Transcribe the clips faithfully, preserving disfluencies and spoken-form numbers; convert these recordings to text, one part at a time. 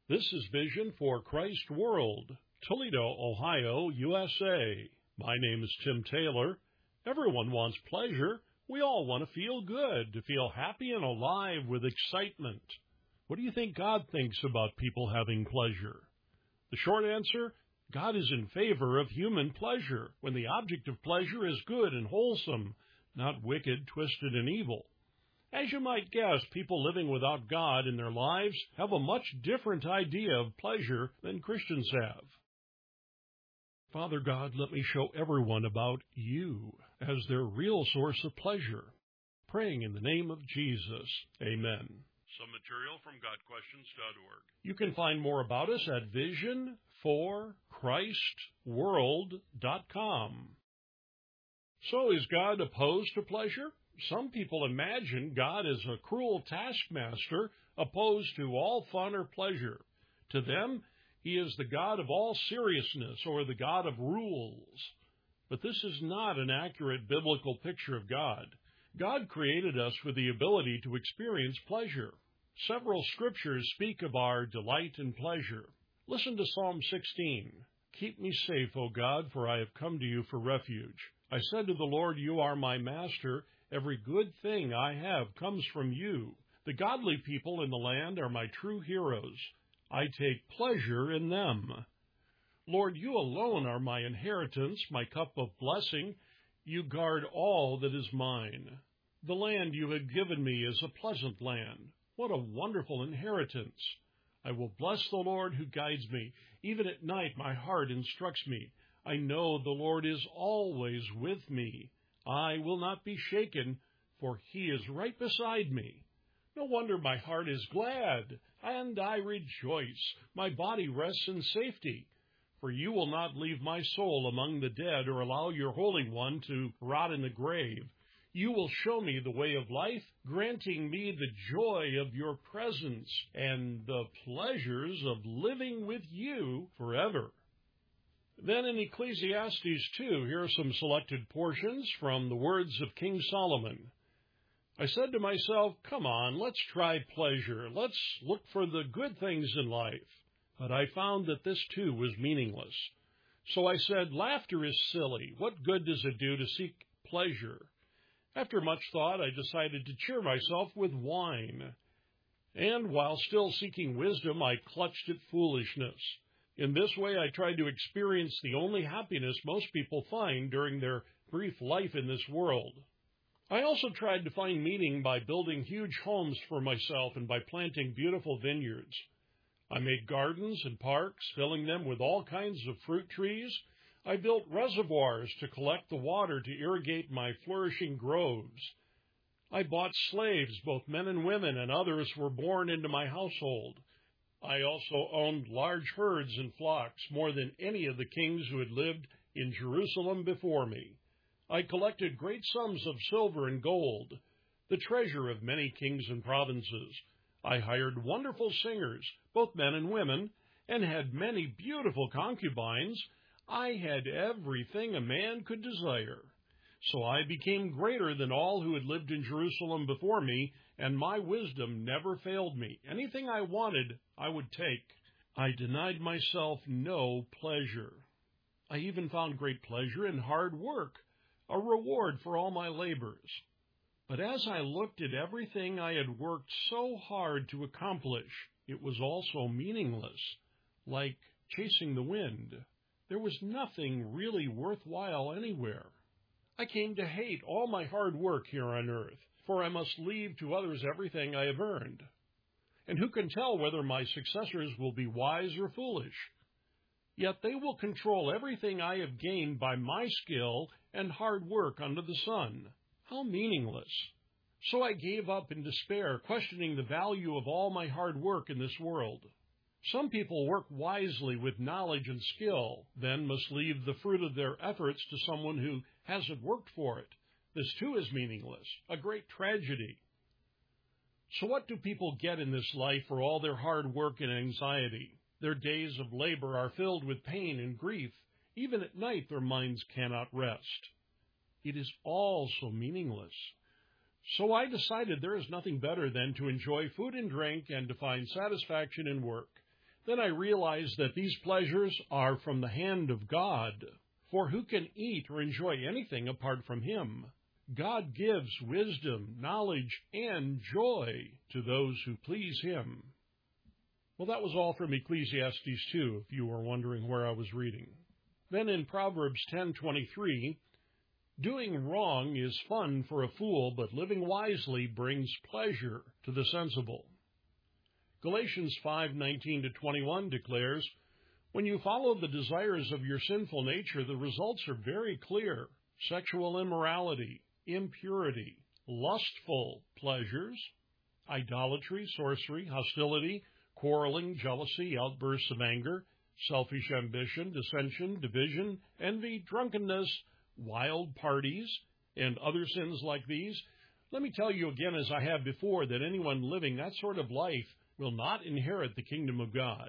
This is Vision for Christ World, Toledo, Ohio, U S A. My name is Tim Taylor. Everyone wants pleasure. We all want to feel good, to feel happy and alive with excitement. What do you think God thinks about people having pleasure? The short answer, God is in favor of human pleasure, when the object of pleasure is good and wholesome, not wicked, twisted, and evil. As you might guess, people living without God in their lives have a much different idea of pleasure than Christians have. Father God, let me show everyone about you as their real source of pleasure. Praying in the name of Jesus. Amen. Some material from God Questions dot org. You can find more about us at vision for christ world dot com. So is God opposed to pleasure? Some people imagine God is a cruel taskmaster opposed to all fun or pleasure. To them, he is the God of all seriousness or the God of rules. But this is not an accurate biblical picture of God. God created us with the ability to experience pleasure. Several scriptures speak of our delight and pleasure. Listen to Psalm sixteen. Keep me safe, O God, for I have come to you for refuge. I said to the Lord, you are my master. Every good thing I have comes from you. The godly people in the land are my true heroes. I take pleasure in them. Lord, you alone are my inheritance, my cup of blessing. You guard all that is mine. The land you have given me is a pleasant land. What a wonderful inheritance. I will bless the Lord who guides me. Even at night my heart instructs me. I know the Lord is always with me. I will not be shaken, for he is right beside me. No wonder my heart is glad, and I rejoice. My body rests in safety, for you will not leave my soul among the dead or allow your Holy One to rot in the grave. You will show me the way of life, granting me the joy of your presence and the pleasures of living with you forever. Then in Ecclesiastes two, here are some selected portions from the words of King Solomon. I said to myself, come on, let's try pleasure. Let's look for the good things in life. But I found that this too was meaningless. So I said, laughter is silly. What good does it do to seek pleasure? After much thought, I decided to cheer myself with wine. And while still seeking wisdom, I clutched at foolishness. In this way, I tried to experience the only happiness most people find during their brief life in this world. I also tried to find meaning by building huge homes for myself and by planting beautiful vineyards. I made gardens and parks, filling them with all kinds of fruit trees. I built reservoirs to collect the water to irrigate my flourishing groves. I bought slaves, both men and women, and others were born into my household. I also owned large herds and flocks, more than any of the kings who had lived in Jerusalem before me. I collected great sums of silver and gold, the treasure of many kings and provinces. I hired wonderful singers, both men and women, and had many beautiful concubines. I had everything a man could desire. So I became greater than all who had lived in Jerusalem before me, and my wisdom never failed me. Anything I wanted, I would take. I denied myself no pleasure. I even found great pleasure in hard work, a reward for all my labors. But as I looked at everything I had worked so hard to accomplish, it was also meaningless, like chasing the wind. There was nothing really worthwhile anywhere. I came to hate all my hard work here on earth, for I must leave to others everything I have earned. And who can tell whether my successors will be wise or foolish? Yet they will control everything I have gained by my skill and hard work under the sun. How meaningless! So I gave up in despair, questioning the value of all my hard work in this world. Some people work wisely with knowledge and skill, then must leave the fruit of their efforts to someone who hasn't worked for it. This too is meaningless, a great tragedy. So what do people get in this life for all their hard work and anxiety? Their days of labor are filled with pain and grief. Even at night their minds cannot rest. It is all so meaningless. So I decided there is nothing better than to enjoy food and drink and to find satisfaction in work. Then I realized that these pleasures are from the hand of God, for who can eat or enjoy anything apart from Him? God gives wisdom, knowledge, and joy to those who please Him. Well, that was all from Ecclesiastes two, if you were wondering where I was reading. Then in Proverbs ten twenty-three, doing wrong is fun for a fool, but living wisely brings pleasure to the sensible. Galatians five nineteen to twenty-one declares, when you follow the desires of your sinful nature, the results are very clear. Sexual immorality, impurity, lustful pleasures, idolatry, sorcery, hostility, quarreling, jealousy, outbursts of anger, selfish ambition, dissension, division, envy, drunkenness, wild parties, and other sins like these. Let me tell you again, as I have before, that anyone living that sort of life will not inherit the kingdom of God.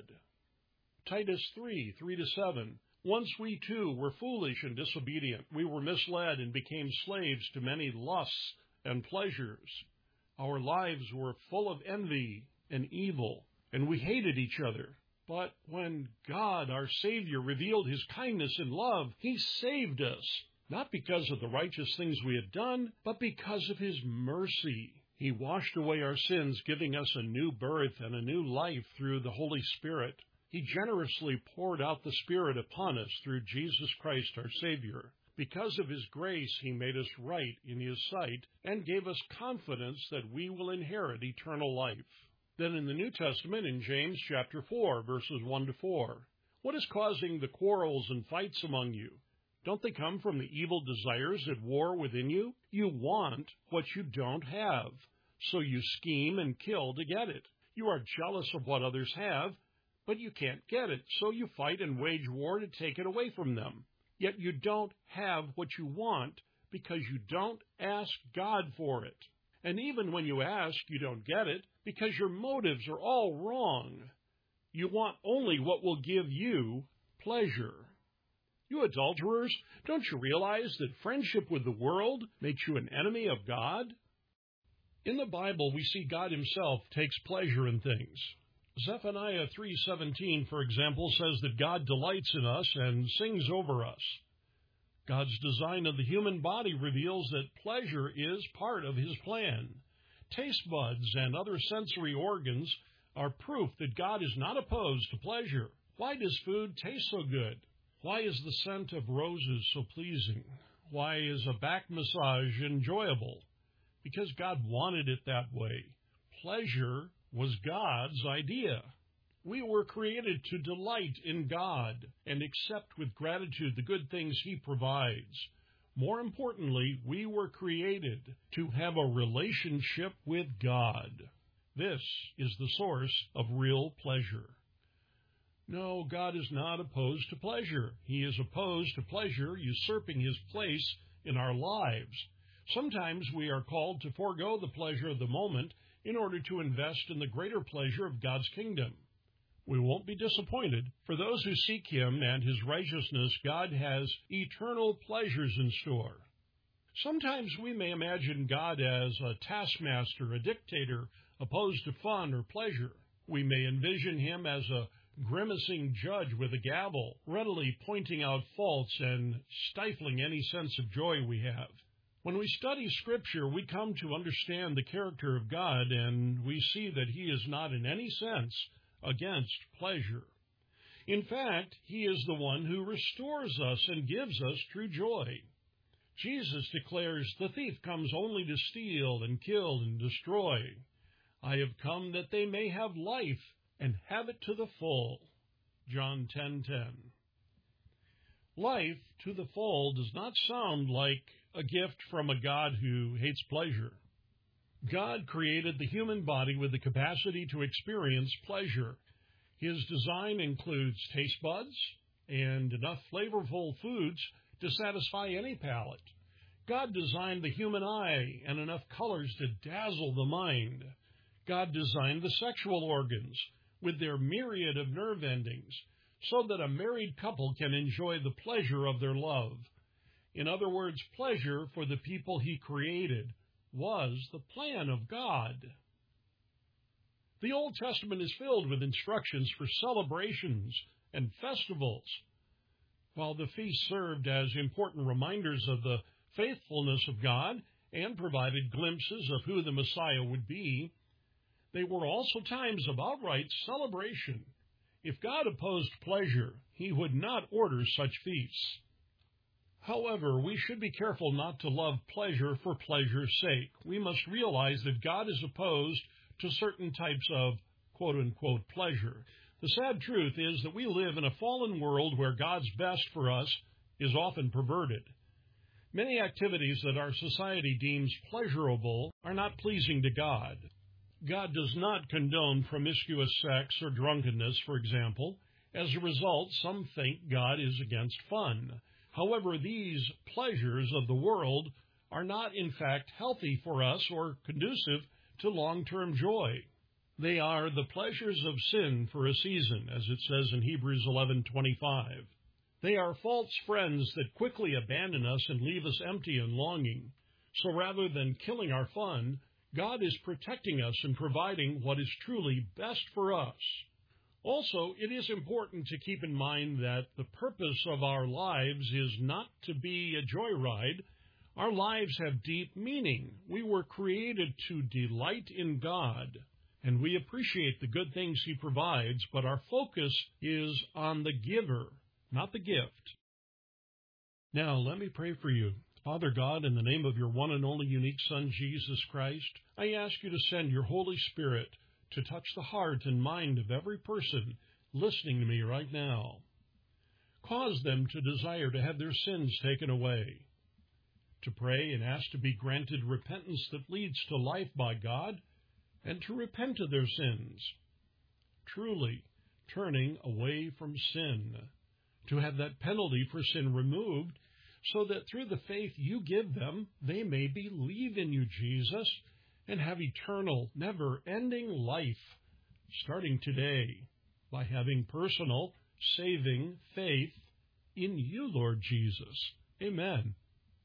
Titus three, three to seven. Once we too were foolish and disobedient. We were misled and became slaves to many lusts and pleasures. Our lives were full of envy and evil, and we hated each other. But when God, our Savior, revealed His kindness and love, He saved us, not because of the righteous things we had done, but because of His mercy. He washed away our sins, giving us a new birth and a new life through the Holy Spirit. He generously poured out the Spirit upon us through Jesus Christ, our Savior. Because of His grace, He made us right in His sight and gave us confidence that we will inherit eternal life. Then in the New Testament, in James chapter four, verses one to four, what is causing the quarrels and fights among you? Don't they come from the evil desires at war within you? You want what you don't have, so you scheme and kill to get it. You are jealous of what others have, but you can't get it, so you fight and wage war to take it away from them. Yet you don't have what you want because you don't ask God for it. And even when you ask, you don't get it because your motives are all wrong. You want only what will give you pleasure. You adulterers, don't you realize that friendship with the world makes you an enemy of God? In the Bible, we see God Himself takes pleasure in things. Zephaniah three seventeen, for example, says that God delights in us and sings over us. God's design of the human body reveals that pleasure is part of His plan. Taste buds and other sensory organs are proof that God is not opposed to pleasure. Why does food taste so good? Why is the scent of roses so pleasing? Why is a back massage enjoyable? Because God wanted it that way. Pleasure was God's idea. We were created to delight in God and accept with gratitude the good things He provides. More importantly, we were created to have a relationship with God. This is the source of real pleasure. No, God is not opposed to pleasure. He is opposed to pleasure usurping His place in our lives. Sometimes we are called to forego the pleasure of the moment in order to invest in the greater pleasure of God's kingdom. We won't be disappointed. For those who seek Him and His righteousness, God has eternal pleasures in store. Sometimes we may imagine God as a taskmaster, a dictator, opposed to fun or pleasure. We may envision Him as a grimacing judge with a gavel, readily pointing out faults and stifling any sense of joy we have. When we study Scripture, we come to understand the character of God, and we see that He is not in any sense against pleasure. In fact, He is the one who restores us and gives us true joy. Jesus declares, "The thief comes only to steal and kill and destroy. I have come that they may have life and have it to the full." John ten ten. Life to the full does not sound like a gift from a God who hates pleasure. God created the human body with the capacity to experience pleasure. His design includes taste buds and enough flavorful foods to satisfy any palate. God designed the human eye and enough colors to dazzle the mind. God designed the sexual organs with their myriad of nerve endings so that a married couple can enjoy the pleasure of their love. In other words, pleasure for the people He created was the plan of God. The Old Testament is filled with instructions for celebrations and festivals. While the feasts served as important reminders of the faithfulness of God and provided glimpses of who the Messiah would be, they were also times of outright celebration. If God opposed pleasure, he would not order such feasts. However, we should be careful not to love pleasure for pleasure's sake. We must realize that God is opposed to certain types of quote-unquote pleasure. The sad truth is that we live in a fallen world where God's best for us is often perverted. Many activities that our society deems pleasurable are not pleasing to God. God does not condone promiscuous sex or drunkenness, for example. As a result, some think God is against fun. However, these pleasures of the world are not, in fact, healthy for us or conducive to long-term joy. They are the pleasures of sin for a season, as it says in Hebrews eleven twenty-five. They are false friends that quickly abandon us and leave us empty and longing. So rather than killing our fun, God is protecting us and providing what is truly best for us. Also, it is important to keep in mind that the purpose of our lives is not to be a joyride. Our lives have deep meaning. We were created to delight in God, and we appreciate the good things he provides, but our focus is on the giver, not the gift. Now, let me pray for you. Father God, in the name of your one and only unique Son, Jesus Christ, I ask you to send your Holy Spirit to touch the heart and mind of every person listening to me right now. Cause them to desire to have their sins taken away, to pray and ask to be granted repentance that leads to life by God, and to repent of their sins, truly turning away from sin, to have that penalty for sin removed, so that through the faith you give them, they may believe in you, Jesus, and have eternal, never-ending life, starting today, by having personal, saving faith in you, Lord Jesus. Amen.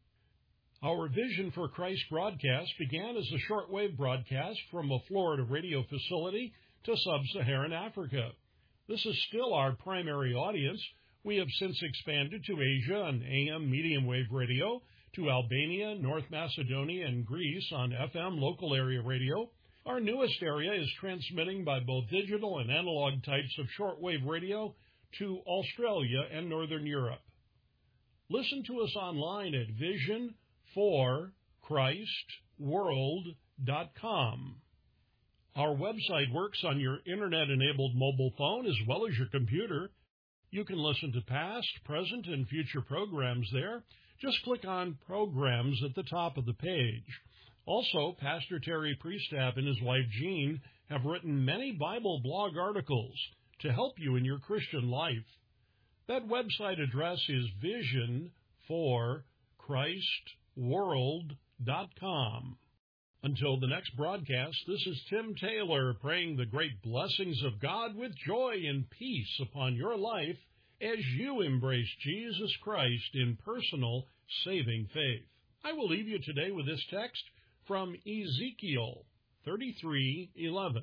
Our Vision for Christ broadcast began as a shortwave broadcast from a Florida radio facility to sub-Saharan Africa. This is still our primary audience. We have since expanded to Asia on A M medium wave radio, to Albania, North Macedonia, and Greece on F M local area radio. Our newest area is transmitting by both digital and analog types of shortwave radio to Australia and Northern Europe. Listen to us online at vision for christ world dot com. Our website works on your internet-enabled mobile phone as well as your computer. You can listen to past, present, and future programs there. Just click on Programs at the top of the page. Also, Pastor Terry Priestap and his wife Jean have written many Bible blog articles to help you in your Christian life. That website address is vision for christ world dot com. Until the next broadcast, this is Tim Taylor praying the great blessings of God with joy and peace upon your life as you embrace Jesus Christ in personal saving faith. I will leave you today with this text from Ezekiel thirty-three eleven.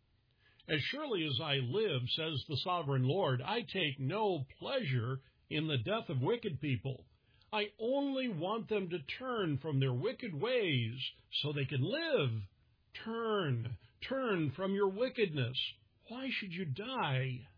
As surely as I live, says the sovereign Lord, I take no pleasure in the death of wicked people. I only want them to turn from their wicked ways so they can live. Turn, turn from your wickedness. Why should you die?